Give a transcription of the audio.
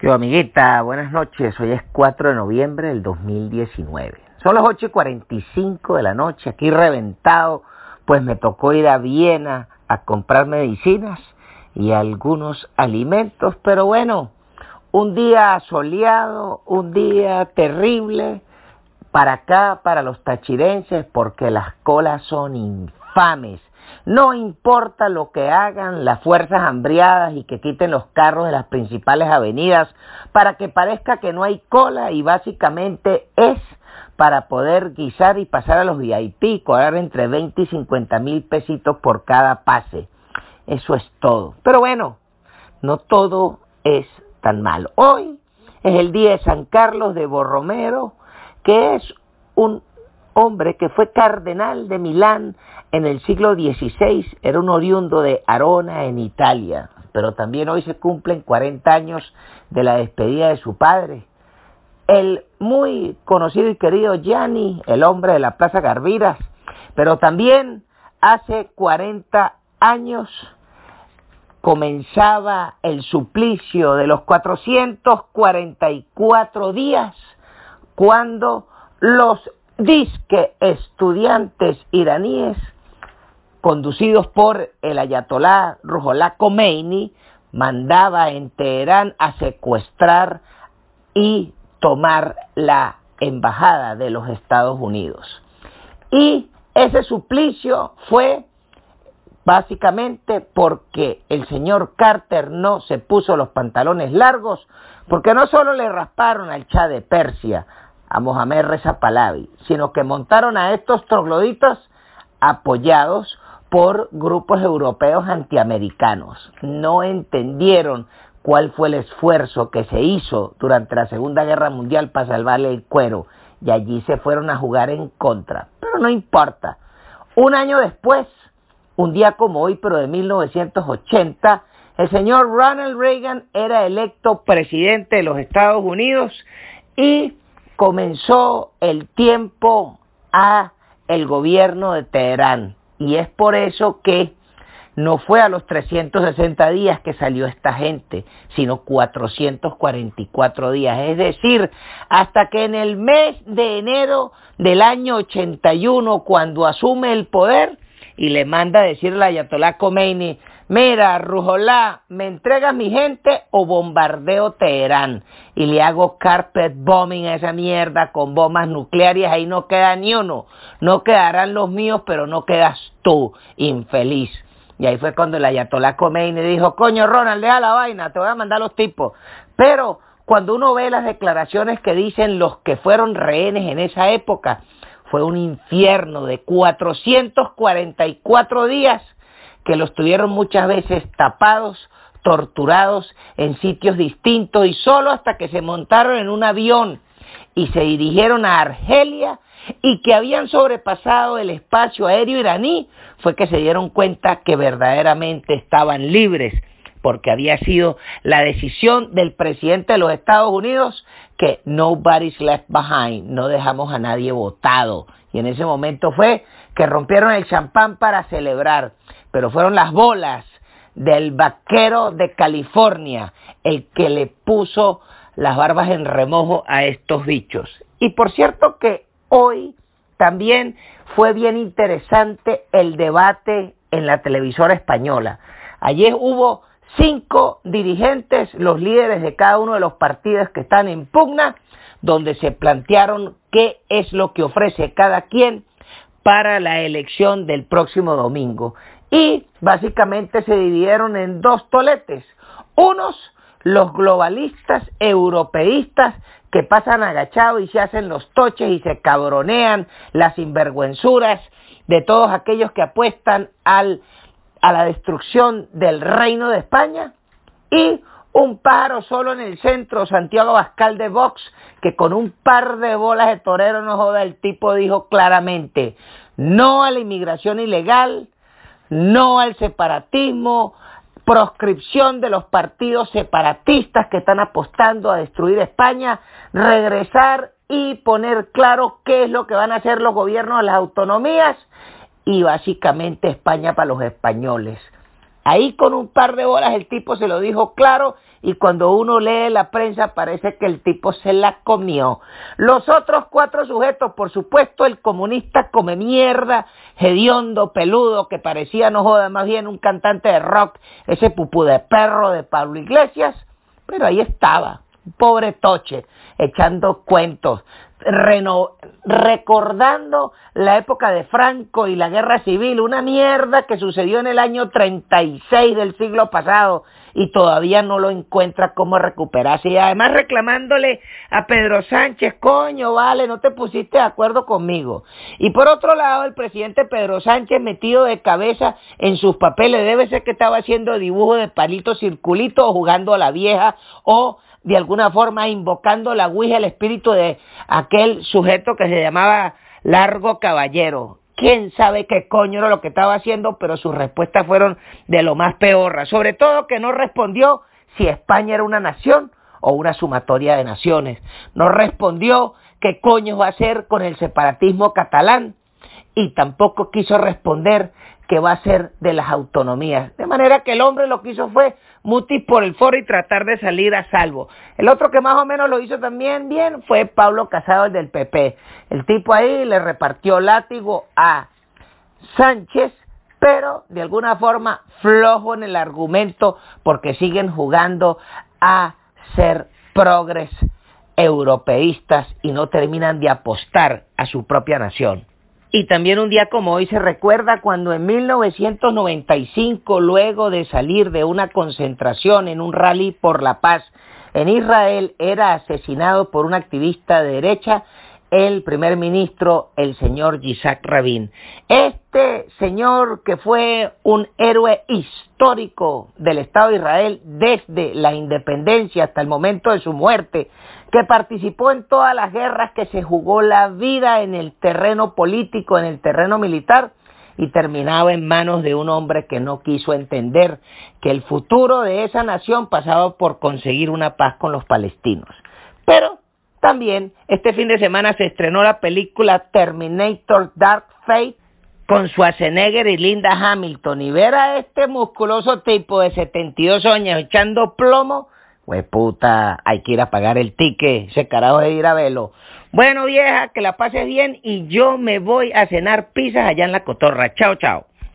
Yo, amiguita, buenas noches. Hoy es 4 de noviembre del 2019. Son las 8:45 de la noche, aquí reventado, pues me tocó ir a Viena a comprar medicinas y algunos alimentos, pero bueno, un día soleado, un día terrible para acá, para los tachirenses, porque las colas son infames. No importa lo que hagan las fuerzas hambriadas y que quiten los carros de las principales avenidas para que parezca que no hay cola, y básicamente es para poder guisar y pasar a los VIP, cobrar entre 20 y 50 mil pesitos por cada pase. Eso es todo. Pero bueno, no todo es tan malo. Hoy es el día de San Carlos de Borromeo, que es un hombre que fue cardenal de Milán en el siglo XVI, era un oriundo de Arona en Italia, pero también hoy se cumplen 40 años de la despedida de su padre. El muy conocido y querido Gianni, el hombre de la Plaza Garbiras, pero también hace 40 años comenzaba el suplicio de los 444 días cuando los disque estudiantes iraníes, conducidos por el ayatolá Ruhollah Khomeini, mandaba en Teherán a secuestrar y tomar la embajada de los Estados Unidos. Y ese suplicio fue básicamente porque el señor Carter no se puso los pantalones largos, porque no solo le rasparon al Shah de Persia, a Mohammad Reza Pahlavi, sino que montaron a estos trogloditas apoyados por grupos europeos antiamericanos. No entendieron cuál fue el esfuerzo que se hizo durante la Segunda Guerra Mundial para salvarle el cuero, y allí se fueron a jugar en contra. Pero no importa. Un año después, un día como hoy, pero de 1980, el señor Ronald Reagan era electo presidente de los Estados Unidos y comenzó el tiempo a el gobierno de Teherán, y es por eso que no fue a los 360 días que salió esta gente, sino 444 días, es decir, hasta que en el mes de enero del año 81, cuando asume el poder y le manda a decir al ayatolá Khomeini: mira, Ruhollah, ¿me entregas mi gente o bombardeo Teherán? Y le hago carpet bombing a esa mierda con bombas nucleares, ahí no queda ni uno. No quedarán los míos, pero no quedas tú, infeliz. Y ahí fue cuando el ayatolá Khomeini dijo: coño, Ronald, deja la vaina, te voy a mandar los tipos. Pero cuando uno ve las declaraciones que dicen los que fueron rehenes en esa época, fue un infierno de 444 días que los tuvieron muchas veces tapados, torturados en sitios distintos, y solo hasta que se montaron en un avión y se dirigieron a Argelia y que habían sobrepasado el espacio aéreo iraní fue que se dieron cuenta que verdaderamente estaban libres, porque había sido la decisión del presidente de los Estados Unidos que nobody's left behind, no dejamos a nadie botado. Y en ese momento fue que rompieron el champán para celebrar, pero fueron las bolas del vaquero de California el que le puso las barbas en remojo a estos bichos. Y por cierto que hoy también fue bien interesante el debate en la televisora española. Ayer hubo 5 dirigentes, los líderes de cada uno de los partidos que están en pugna, donde se plantearon qué es lo que ofrece cada quien para la elección del próximo domingo. Y básicamente se dividieron en 2 toletes. Unos, los globalistas europeístas, que pasan agachados y se hacen los toches y se cabronean las sinvergüenzuras de todos aquellos que apuestan a la destrucción del reino de España. Y un pájaro solo en el centro, Santiago Abascal de Vox, que con un par de bolas de torero, no joda, el tipo dijo claramente: no a la inmigración ilegal, no al separatismo, proscripción de los partidos separatistas que están apostando a destruir España, regresar y poner claro qué es lo que van a hacer los gobiernos de las autonomías, y básicamente España para los españoles. Ahí con un par de horas el tipo se lo dijo claro, y cuando uno lee la prensa parece que el tipo se la comió. Los otros 4 sujetos, por supuesto, el comunista come mierda, hediondo, peludo, que parecía, no joda, más bien un cantante de rock, ese pupú de perro de Pablo Iglesias, pero ahí estaba, un pobre toche, echando cuentos, recordando la época de Franco y la guerra civil, una mierda que sucedió en el año 36 del siglo pasado y todavía no lo encuentra cómo recuperarse, y además reclamándole a Pedro Sánchez, coño, vale, no te pusiste de acuerdo conmigo. Y por otro lado, el presidente Pedro Sánchez, metido de cabeza en sus papeles, debe ser que estaba haciendo dibujo de palitos circulitos o jugando a la vieja, o de alguna forma invocando la ouija, el espíritu de aquel sujeto que se llamaba Largo Caballero. Quién sabe qué coño era lo que estaba haciendo, pero sus respuestas fueron de lo más peorra. Sobre todo que no respondió si España era una nación o una sumatoria de naciones. No respondió qué coño va a hacer con el separatismo catalán, y tampoco quiso responder qué va a hacer de las autonomías. De manera que el hombre lo que hizo fue mutis por el foro y tratar de salir a salvo. El otro que más o menos lo hizo también bien fue Pablo Casado, el del PP. El tipo ahí le repartió látigo a Sánchez, pero de alguna forma flojo en el argumento, porque siguen jugando a ser progres europeístas y no terminan de apostar a su propia nación. Y también un día como hoy se recuerda cuando en 1995, luego de salir de una concentración en un rally por la paz en Israel, era asesinado por un activista de derecha, el primer ministro, el señor Yitzhak Rabin. Este señor, que fue un héroe histórico del Estado de Israel desde la independencia hasta el momento de su muerte, que participó en todas las guerras, que se jugó la vida en el terreno político, en el terreno militar, y terminaba en manos de un hombre que no quiso entender que el futuro de esa nación pasaba por conseguir una paz con los palestinos. Pero también este fin de semana se estrenó la película Terminator Dark Fate con Schwarzenegger y Linda Hamilton, y ver a este musculoso tipo de 72 años echando plomo, pues puta, hay que ir a pagar el ticket, ese carajo de ir a verlo. Bueno, vieja, que la pases bien, y yo me voy a cenar pizzas allá en La Cotorra. Chao, chao.